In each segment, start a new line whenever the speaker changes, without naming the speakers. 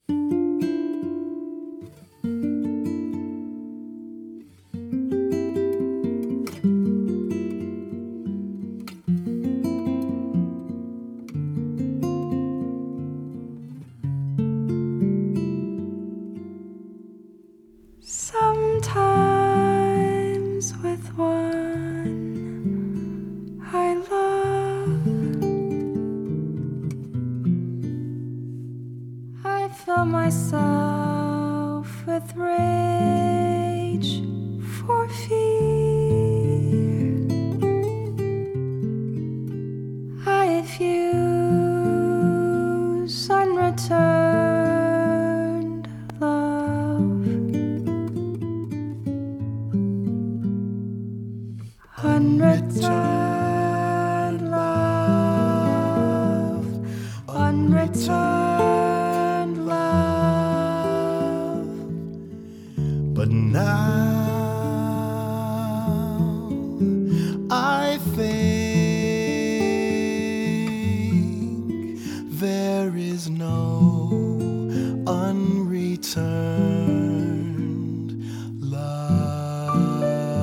Sometimes with one I love, I fill myself with rage for fear. I effuse unreturned love. Unreturned love, unreturned love.
But now I think there is no unreturned love.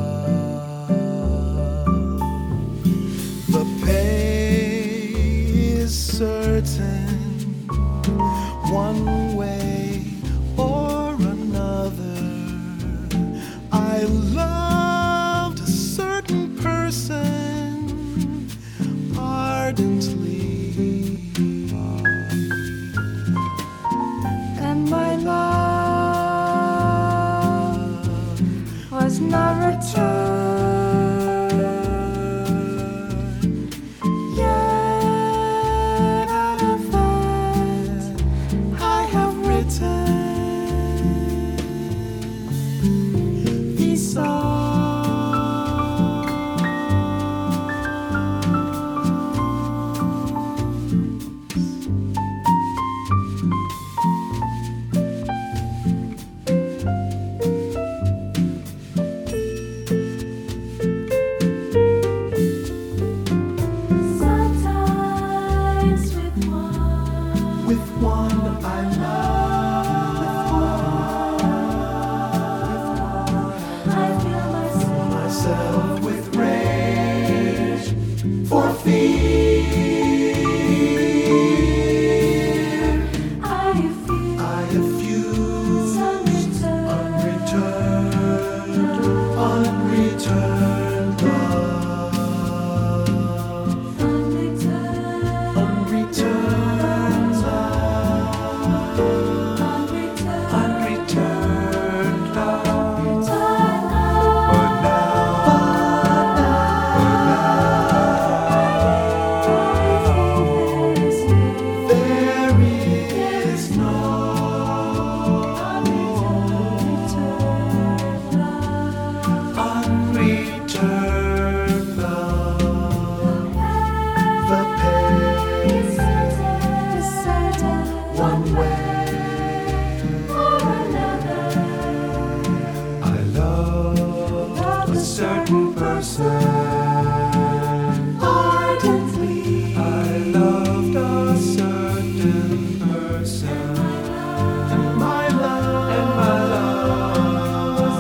The pay is certain, one way or another. I loved a certain person ardently,
And my love was not returned. Yet out of that I have written these songs. Sometimes with one I love, I feel
myself with rage for fear.
I
effuse unreturned love. Unreturned love. But there is no unreturned love. The pace
is certain,
one way
or another.
I love a certain person ardently. I loved a certain person, and my love was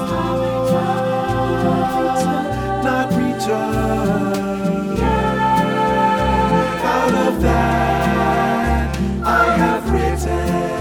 not returned. Out of that I have written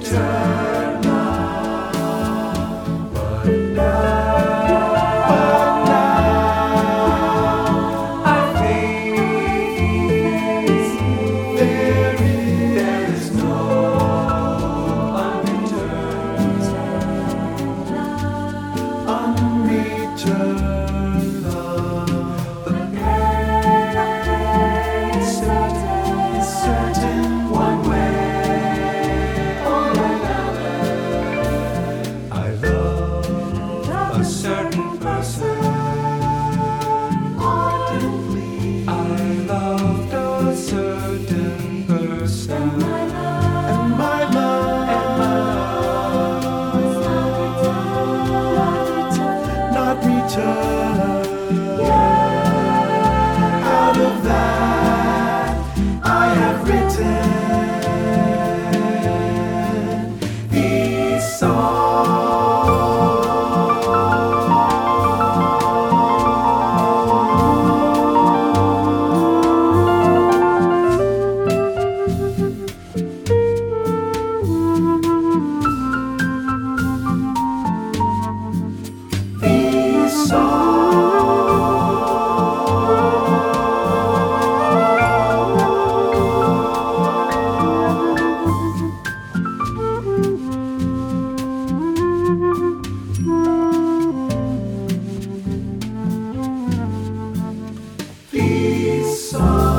return now. But now I think there is no unreturned love. The pain is certain one way or another. I love a certain person. Ardently, I loved a certain person, and my love not return. Out of that, I have written these songs.